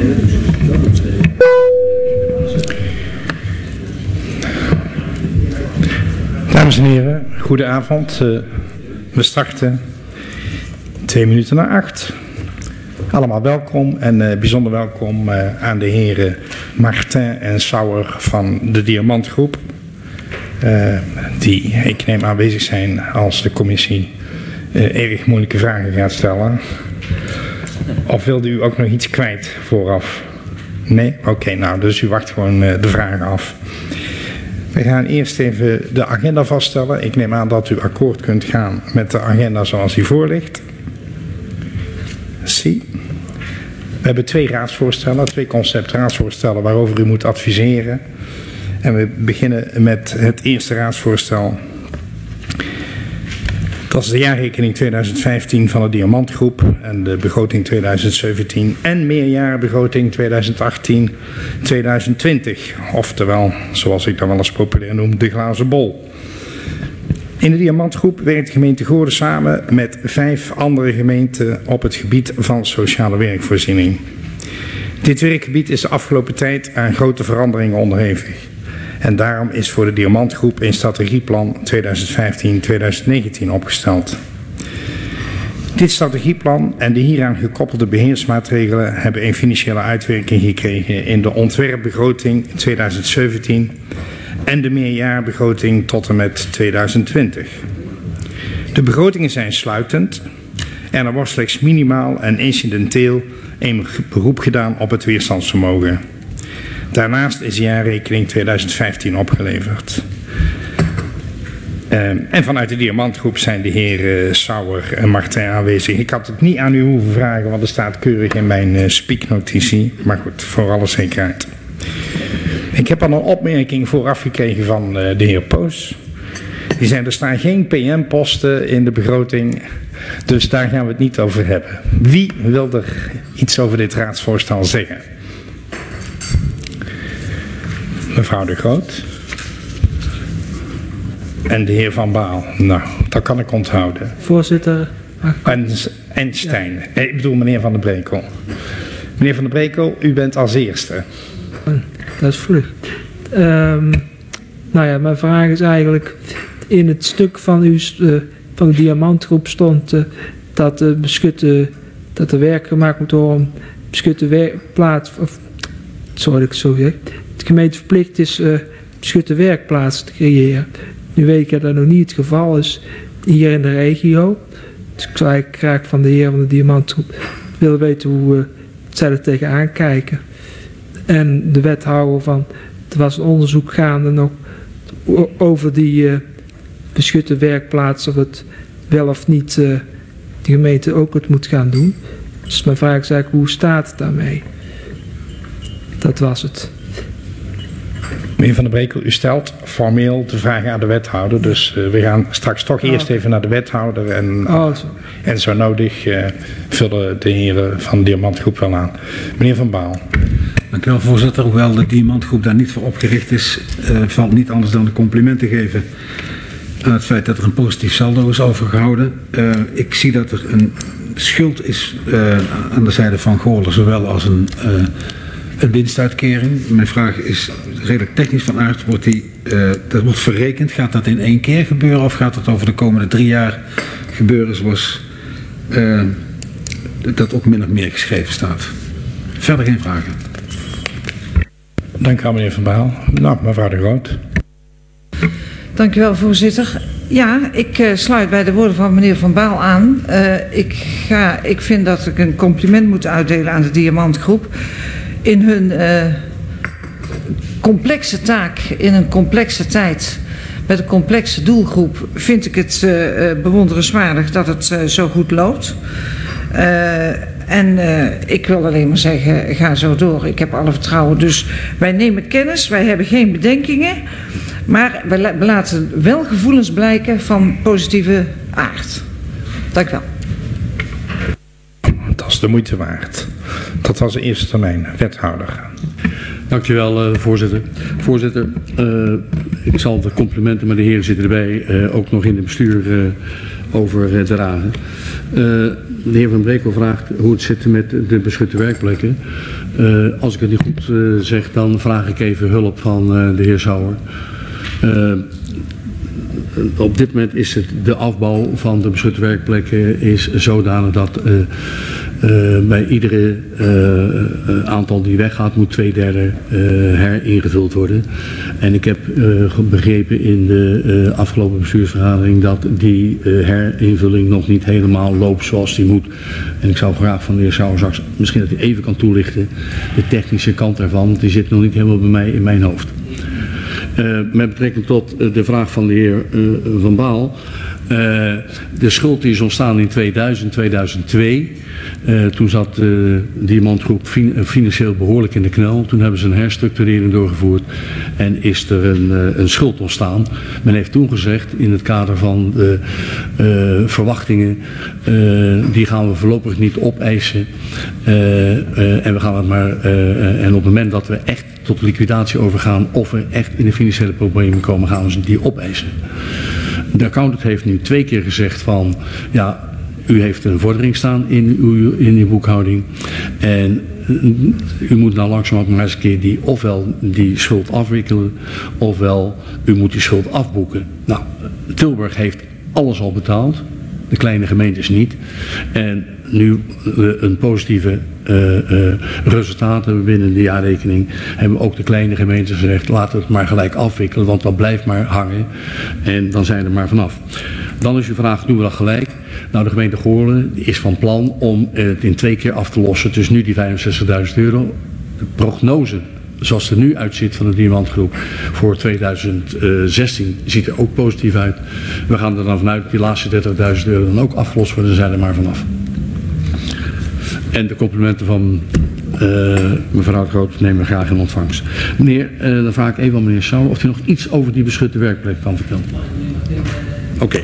Dames en heren, goedenavond. We starten 7:02. Allemaal welkom en bijzonder welkom aan de heren Martin en Sauer van de Diamantgroep. Die, ik neem, aanwezig zijn als de commissie erg moeilijke vragen gaat stellen. Of wilde u ook nog iets kwijt vooraf? Nee? Oké, nou, dus u wacht gewoon de vragen af. We gaan eerst even de agenda vaststellen. Ik neem aan dat u akkoord kunt gaan met de agenda zoals die voor ligt. Zie. We hebben 2 raadsvoorstellen, 2 conceptraadsvoorstellen waarover u moet adviseren. En we beginnen met het eerste raadsvoorstel. Dat is de jaarrekening 2015 van de Diamantgroep en de begroting 2017 en meerjarenbegroting 2018-2020. Oftewel, zoals ik dat wel eens populair noem, de glazen bol. In de Diamantgroep werkt de gemeente Goorlen samen met 5 andere gemeenten op het gebied van sociale werkvoorziening. Dit werkgebied is de afgelopen tijd aan grote veranderingen onderhevig. En daarom is voor de Diamantgroep een strategieplan 2015-2019 opgesteld. Dit strategieplan en de hieraan gekoppelde beheersmaatregelen hebben een financiële uitwerking gekregen in de ontwerpbegroting 2017 en de meerjarenbegroting tot en met 2020. De begrotingen zijn sluitend en er wordt slechts minimaal en incidenteel een beroep gedaan op het weerstandsvermogen. Daarnaast is de jaarrekening 2015 opgeleverd. En vanuit de Diamantgroep zijn de heren Sauer en Martin aanwezig. Ik had het niet aan u hoeven vragen, want er staat keurig in mijn speaknotitie. Maar goed, voor alle zekerheid. Ik heb al een opmerking vooraf gekregen van de heer Poos. Die zei, er staan geen PM-posten in de begroting, dus daar gaan we het niet over hebben. Wie wil er iets over dit raadsvoorstel zeggen? Mevrouw de Groot. En de heer Van Baal. Nou, dat kan ik onthouden. Voorzitter. En Stijn. Ja. Ik bedoel meneer Van der Brekel. Meneer Van der Brekel, u bent als eerste. Dat is vroeg. Nou ja, mijn vraag is eigenlijk, in het stuk van uw van de Diamantgroep stond dat er werk gemaakt moet worden om beschutte werkplaats, sorry ik zo zeg, de gemeente verplicht is beschutte werkplaatsen te creëren. Nu weet ik dat dat nog niet het geval is hier in de regio. Dus ik zou eigenlijk graag van de heer van de Diamantgroep willen weten hoe zij er tegenaan kijken. En de wethouder van, er was een onderzoek gaande nog over die beschutte werkplaats, of het wel of niet de gemeente ook het moet gaan doen. Dus mijn vraag is eigenlijk, hoe staat het daarmee? Dat was het. Meneer Van der Brekel, u stelt formeel de vraag aan de wethouder, dus we gaan straks toch eerst even naar de wethouder en zo nodig vullen de heren van de Diamantgroep wel aan. Meneer Van Baal. Dank u wel, voorzitter. Hoewel de Diamantgroep daar niet voor opgericht is, valt niet anders dan de complimenten geven aan het feit dat er een positief saldo is overgehouden. Ik zie dat er een schuld is aan de zijde van Goorlen, zowel als een winstuitkering. Mijn vraag is redelijk technisch van aard. Dat wordt verrekend. Gaat dat in 1 keer gebeuren of gaat dat over de komende 3 jaar gebeuren zoals dat ook min of meer geschreven staat? Verder geen vragen. Dank u wel, meneer Van Baal. Nou, mevrouw de Groot. Dank u wel, voorzitter. Ja, ik sluit bij de woorden van meneer Van Baal aan. Ik vind dat ik een compliment moet uitdelen aan de Diamantgroep. In hun complexe taak, in een complexe tijd, met een complexe doelgroep, vind ik het bewonderenswaardig dat het zo goed loopt. Ik wil alleen maar zeggen, ga zo door. Ik heb alle vertrouwen. Dus wij nemen kennis, wij hebben geen bedenkingen. Maar we laten wel gevoelens blijken van positieve aard. Dank u wel. Dat is de moeite waard. Dat was de eerste termijn. Wethouder. Dank u wel, voorzitter. Voorzitter, ik zal de complimenten, maar de heren zitten erbij, ook nog in het bestuur overdragen. de heer Van Brekel vraagt hoe het zit met de beschutte werkplekken. Als ik het niet goed zeg, dan vraag ik even hulp van de heer Sauer. Op dit moment is de afbouw van de beschutte werkplekken is zodanig dat bij iedere aantal die weggaat moet 2/3 heringevuld worden. En ik heb begrepen in de afgelopen bestuursvergadering dat die herinvulling nog niet helemaal loopt zoals die moet. En ik zou graag van de heer Sauer straks misschien dat hij even kan toelichten de technische kant daarvan, want die zit nog niet helemaal bij mij in mijn hoofd. Met betrekking tot de vraag van de heer Van Baal. De schuld die is ontstaan in 2002. Toen zat de Diamantgroep financieel behoorlijk in de knel. Toen hebben ze een herstructurering doorgevoerd en is er een schuld ontstaan. Men heeft toen gezegd in het kader van de verwachtingen, die gaan we voorlopig niet opeisen. En we gaan het maar, en op het moment dat we echt tot liquidatie overgaan of we echt in de financiële problemen komen, gaan we ze die opeisen. De accountant heeft nu 2 keer gezegd van, ja, u heeft een vordering staan in uw boekhouding en u moet nou langzamerhand maar eens een keer ofwel die schuld afwikkelen, ofwel u moet die schuld afboeken. Nou, Tilburg heeft alles al betaald, de kleine gemeentes niet. En nu een positieve resultaat hebben binnen de jaarrekening, hebben ook de kleine gemeentes gezegd, laten we het maar gelijk afwikkelen, want dat blijft maar hangen en dan zijn we er maar vanaf. Dan is uw vraag, doen we dat gelijk? Nou, de gemeente Goorlen is van plan om het in 2 keer af te lossen, dus nu die €65.000. De prognose zoals het er nu uitziet van de Diamantgroep voor 2016 ziet er ook positief uit. We gaan er dan vanuit die laatste €30.000 dan ook afgelost worden, zijn er maar vanaf. En de complimenten van mevrouw de Groot nemen we graag in ontvangst. Meneer, dan vraag ik even aan meneer Sauer of u nog iets over die beschutte werkplek kan vertellen. Oké.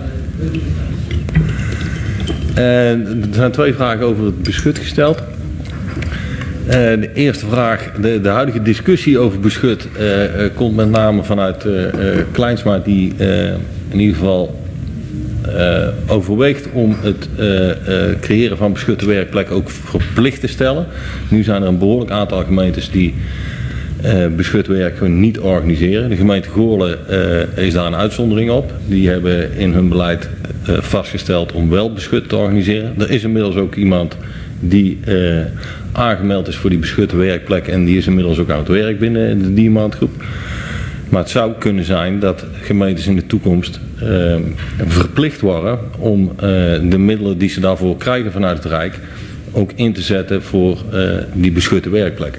Er zijn 2 vragen over het beschut gesteld. De eerste vraag, de huidige discussie over beschut komt met name vanuit Kleinsma, die in ieder geval overweegt om het creëren van beschutte werkplekken ook verplicht te stellen. Nu zijn er een behoorlijk aantal gemeentes die beschut werk gewoon niet organiseren. De gemeente Goorlen is daar een uitzondering op. Die hebben in hun beleid vastgesteld om wel beschut te organiseren. Er is inmiddels ook iemand die aangemeld is voor die beschutte werkplek en die is inmiddels ook aan het werk binnen de Diamantgroep. Maar het zou kunnen zijn dat gemeentes in de toekomst verplicht worden om de middelen die ze daarvoor krijgen vanuit het Rijk ook in te zetten voor die beschutte werkplekken.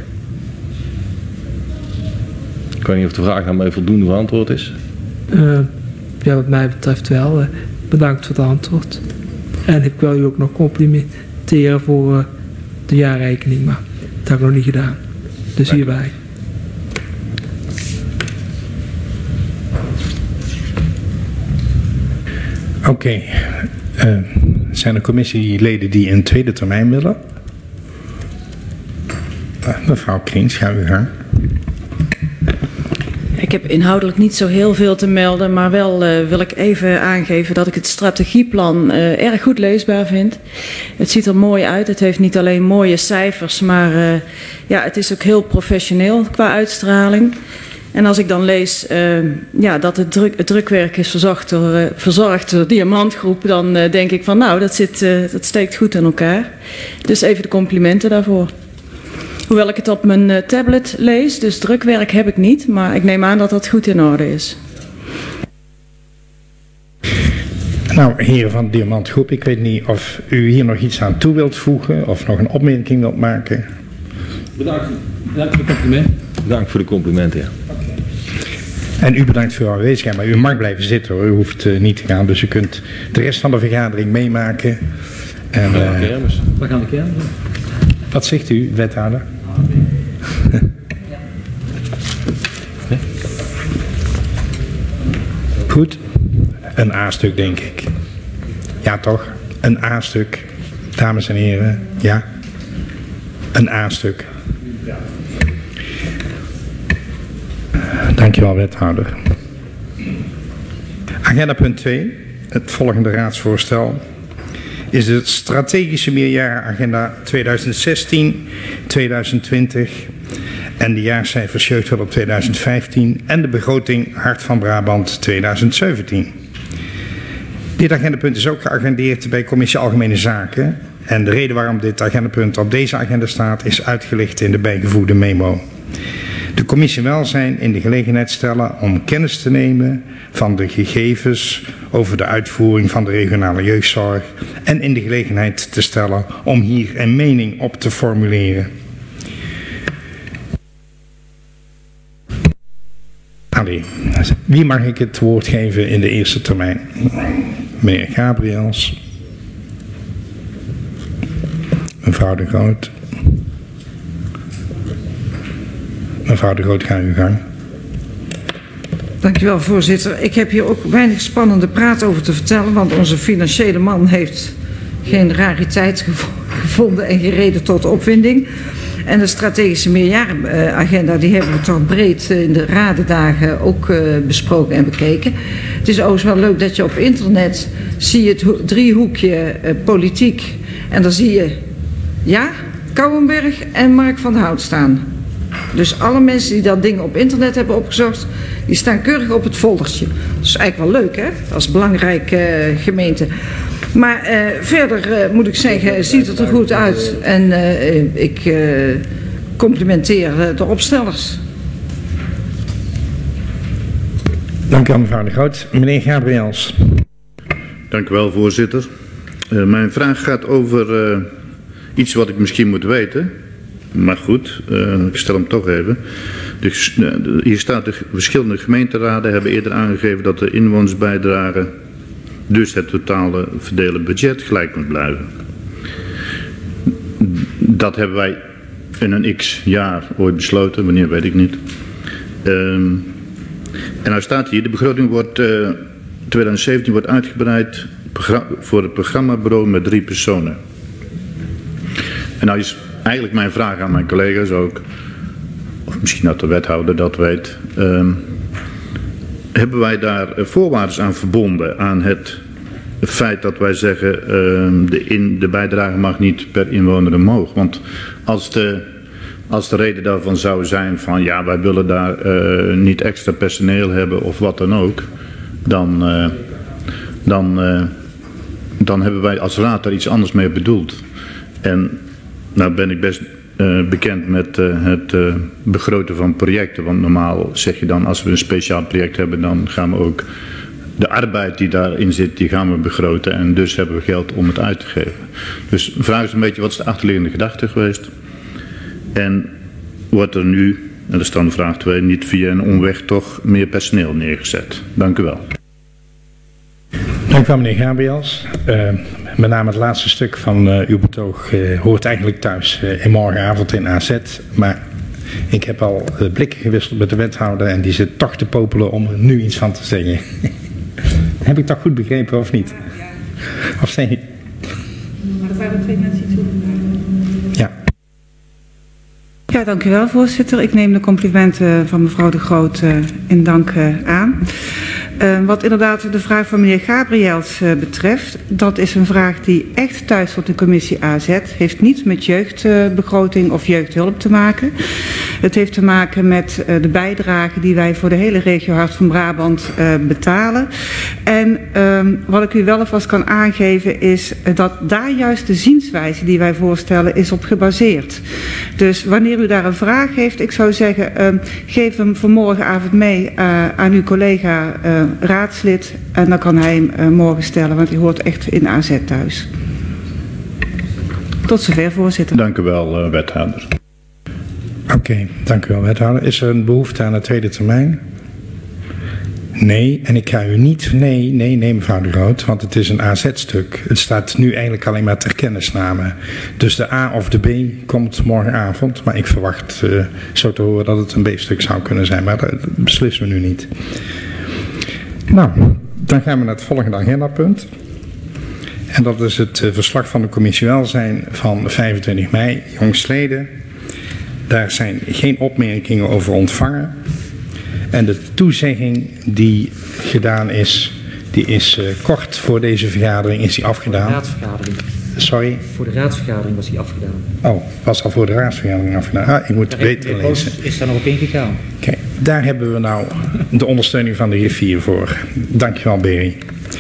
Ik weet niet of de vraag daarmee voldoende beantwoord is. Ja, wat mij betreft wel. Bedankt voor het antwoord. En ik wil u ook nog complimenteren voor de jaarrekening, maar dat heb ik nog niet gedaan. Dus hierbij. Oké. Zijn er commissieleden die een tweede termijn willen? Mevrouw Kriens, ga u gang. Ik heb inhoudelijk niet zo heel veel te melden, maar wel wil ik even aangeven dat ik het strategieplan erg goed leesbaar vind. Het ziet er mooi uit. Het heeft niet alleen mooie cijfers, maar ja, het is ook heel professioneel qua uitstraling. En als ik dan lees dat het drukwerk is verzorgd door de Diamantgroep, dan denk ik van nou, dat steekt goed in elkaar. Dus even de complimenten daarvoor. Hoewel ik het op mijn tablet lees, dus drukwerk heb ik niet, maar ik neem aan dat dat goed in orde is. Nou, heren van de Diamantgroep, ik weet niet of u hier nog iets aan toe wilt voegen of nog een opmerking wilt maken. Bedankt voor de complimenten. Dank voor de complimenten, ja. En u bedankt voor uw aanwezigheid, maar u mag blijven zitten hoor. U hoeft niet te gaan, dus u kunt de rest van de vergadering meemaken. En, We gaan de kermis. Wat zegt u, wethouder? Goed, een A-stuk denk ik. Ja toch, een A-stuk. Dames en heren, ja. Een A-stuk. Dankjewel, wethouder. Agenda punt 2, het volgende raadsvoorstel is de strategische meerjarenagenda 2016-2020 en de jaarcijfers jeugdhulp 2015 en de begroting Hart van Brabant 2017. Dit agendapunt is ook geagendeerd bij Commissie Algemene Zaken en de reden waarom dit agendapunt op deze agenda staat is uitgelicht in de bijgevoegde memo. De commissie Welzijn in de gelegenheid stellen om kennis te nemen van de gegevens over de uitvoering van de regionale jeugdzorg en in de gelegenheid te stellen om hier een mening op te formuleren. Allee, wie mag ik het woord geven in de eerste termijn? Meneer Gabriels. Mevrouw de Groot. Mevrouw de Groot, ga uw gang. Dankjewel, voorzitter. Ik heb hier ook weinig spannende praat over te vertellen, want onze financiële man heeft geen rariteit gevonden en gereden tot opwinding. En de strategische meerjarenagenda, die hebben we toch breed in de radendagen ook besproken en bekeken. Het is overigens wel leuk dat je op internet zie je het driehoekje politiek en dan zie je, ja, Kouwenberg en Mark van der Hout staan. Dus alle mensen die dat ding op internet hebben opgezocht, die staan keurig op het foldertje. Dat is eigenlijk wel leuk, hè, als belangrijke gemeente. Maar verder moet ik zeggen, ziet het er goed uit. En ik complimenteer de opstellers. Dank u wel, mevrouw de Groot. Meneer Gabriels. Dank u wel, voorzitter. Mijn vraag gaat over iets wat ik misschien moet weten. Maar goed, ik stel hem toch even. Hier staat: de verschillende gemeenteraden hebben eerder aangegeven dat de inwonersbijdrage, dus het totale verdelen budget, gelijk moet blijven. Dat hebben wij in een x jaar ooit besloten, wanneer weet ik niet. En nou staat hier, de begroting wordt 2017 wordt uitgebreid voor het programmabureau met 3 personen. En nou is eigenlijk mijn vraag aan mijn collega's ook, of misschien dat de wethouder dat weet, hebben wij daar voorwaarden aan verbonden aan het feit dat wij zeggen de bijdrage mag niet per inwoner omhoog? Want als de reden daarvan zou zijn van ja, wij willen daar niet extra personeel hebben of wat dan ook, dan hebben wij als raad daar iets anders mee bedoeld. En nou ben ik best bekend met het begroten van projecten. Want normaal zeg je dan, als we een speciaal project hebben, dan gaan we ook de arbeid die daarin zit, die gaan we begroten. En dus hebben we geld om het uit te geven. Dus de vraag is een beetje, wat is de achterliggende gedachte geweest? En wordt er nu, en dat is dan vraag 2, niet via een omweg toch meer personeel neergezet? Dank u wel. Dank u wel, meneer Gabriels. Met name het laatste stuk van uw betoog hoort eigenlijk thuis in morgenavond in AZ. Maar ik heb al blikken gewisseld met de wethouder en die zit toch te popelen om er nu iets van te zeggen. Heb ik toch goed begrepen of niet? Of zeg je? Maar er waren 2 mensen iets over. Ja. Ja, dank u wel, voorzitter. Ik neem de complimenten van mevrouw de Groot in dank aan. Wat inderdaad de vraag van meneer Gabriels betreft, dat is een vraag die echt thuis wordt in commissie AZ. Heeft niets met jeugdbegroting of jeugdhulp te maken. Het heeft te maken met de bijdrage die wij voor de hele regio Hart van Brabant betalen. En wat ik u wel alvast kan aangeven is dat daar juist de zienswijze die wij voorstellen is op gebaseerd. Dus wanneer u daar een vraag heeft, ik zou zeggen, geef hem vanmorgenavond mee aan uw collega raadslid en dan kan hij hem morgen stellen, want hij hoort echt in AZ thuis. Tot zover, voorzitter. Dank u wel, wethouder. Oké, dank u wel, wethouder. Is er een behoefte aan de tweede termijn? Nee, en ik ga u niet... Nee, mevrouw de Groot, want het is een AZ-stuk. Het staat nu eigenlijk alleen maar ter kennisname. Dus de A of de B komt morgenavond, maar ik verwacht zo te horen dat het een B-stuk zou kunnen zijn, maar dat beslissen we nu niet. Nou, dan gaan we naar het volgende agendapunt. En dat is het verslag van de commissie Welzijn van 25 mei, jongstleden. Daar zijn geen opmerkingen over ontvangen. En de toezegging die gedaan is, Die is kort voor deze vergadering is die afgedaan. De raadsvergadering. Sorry? Voor de raadsvergadering was die afgedaan. Oh, was al voor de raadsvergadering afgedaan. Ik moet beter lezen. Is daar nog op ingegaan. Kijk, daar hebben we nou de ondersteuning van de griffier voor. Dankjewel, Berry.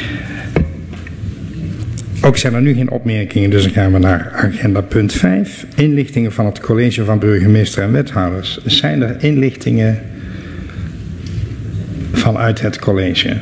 Ook zijn er nu geen opmerkingen, dus dan gaan we naar agenda punt 5. Inlichtingen van het college van burgemeester en wethouders. Zijn er inlichtingen vanuit het college?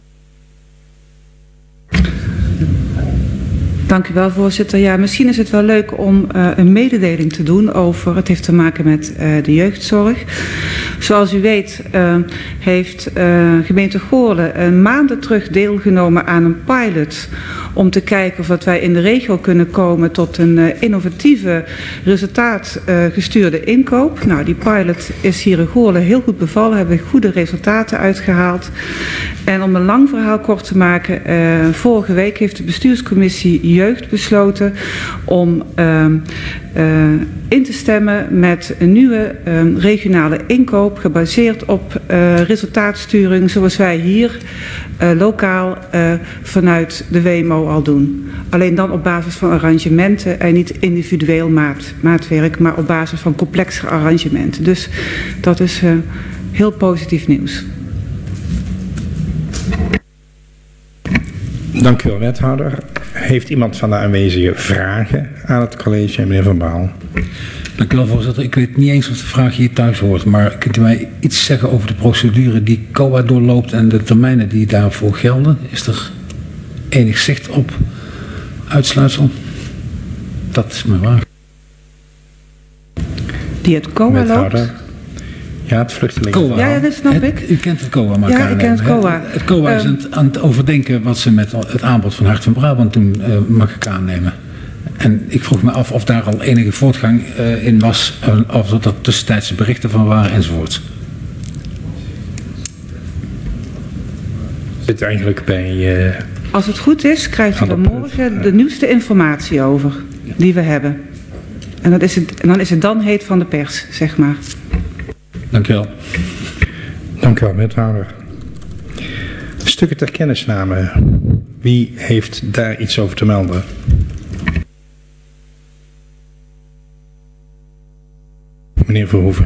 Dank u wel, voorzitter. Ja, misschien is het wel leuk om een mededeling te doen over, het heeft te maken met de jeugdzorg. Zoals u weet heeft gemeente Goorlen maanden terug deelgenomen aan een pilot om te kijken of dat wij in de regio kunnen komen tot een innovatieve resultaatgestuurde inkoop. Nou, die pilot is hier in Goorlen heel goed bevallen, hebben we goede resultaten uitgehaald. En om een lang verhaal kort te maken, vorige week heeft de bestuurscommissie Jeugd besloten om in te stemmen met een nieuwe regionale inkoop gebaseerd op resultaatsturing zoals wij hier lokaal vanuit de WMO al doen. Alleen dan op basis van arrangementen en niet individueel maatwerk, maar op basis van complexere arrangementen. Dus dat is heel positief nieuws. Dank u wel, wethouder. Heeft iemand van de aanwezigen vragen aan het college, meneer Van Baal? Dank u wel, voorzitter. Ik weet niet eens of de vraag hier thuis hoort, maar kunt u mij iets zeggen over de procedure die COA doorloopt en de termijnen die daarvoor gelden? Is er enig zicht op uitsluitsel? Dat is mijn vraag. Die het COA loopt? Ja, het vluchtelingen. COA. Ja, dat snap ik. U kent het COA, maar ja, ik ken het COA. Het COA is aan het overdenken wat ze met het aanbod van Hart van Brabant toen mag ik aannemen. En ik vroeg me af of daar al enige voortgang in was, of er tussentijdse berichten van waren enzovoort. Zit eigenlijk bij... Als het goed is, krijgt u er morgen de nieuwste informatie over die we hebben. En dan is het dan heet van de pers, zeg maar. Dank u wel. Dank u wel, wethouder. Stukken ter kennisname. Wie heeft daar iets over te melden? Meneer Verhoeven.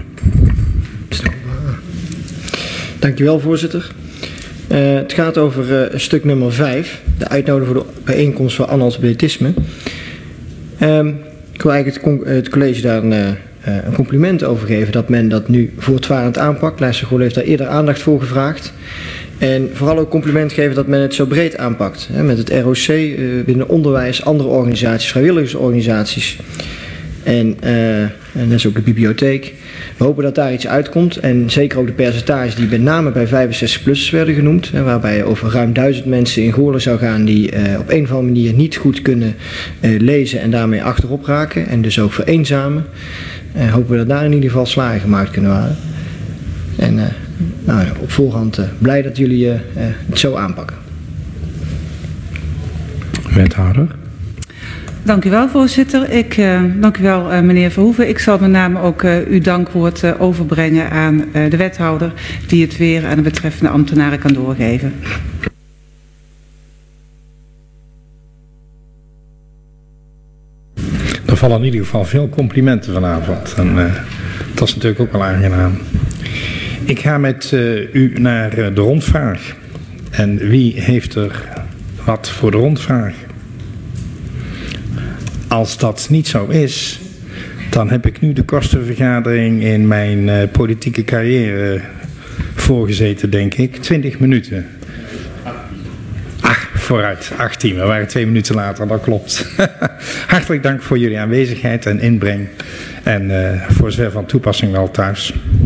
Dank u wel, voorzitter. Het gaat over stuk nummer 5. De uitnodiging voor de bijeenkomst voor analfabetisme. Ik wil eigenlijk het college daar een compliment over geven dat men dat nu voortvarend aanpakt. Leidster heeft daar eerder aandacht voor gevraagd. En vooral ook compliment geven dat men het zo breed aanpakt. Hè, met het ROC, binnen onderwijs, andere organisaties, vrijwilligersorganisaties. En net is ook de bibliotheek. We hopen dat daar iets uitkomt. En zeker ook de percentages die met name bij 65-plussers werden genoemd. Hè, waarbij over ruim 1000 mensen in Goorlen zou gaan die op een of andere manier niet goed kunnen lezen en daarmee achterop raken. En dus ook vereenzamen. Hopen we dat daar in ieder geval slagen gemaakt kunnen worden. En op voorhand blij dat jullie het zo aanpakken. Wethouder. Dank u wel, voorzitter. Dank u wel, meneer Verhoeven. Ik zal met name ook uw dankwoord overbrengen aan de wethouder, die het weer aan de betreffende ambtenaren kan doorgeven. Er vallen in ieder geval veel complimenten vanavond. En dat is natuurlijk ook wel aangenaam. Ik ga met u naar de rondvraag. En wie heeft er wat voor de rondvraag? Als dat niet zo is, dan heb ik nu de kostenvergadering in mijn politieke carrière voorgezeten, denk ik. 20 minuten. Vooruit, 18. We waren 2 minuten later, dat klopt. Hartelijk dank voor jullie aanwezigheid en inbreng. En voor zover van toepassing wel thuis.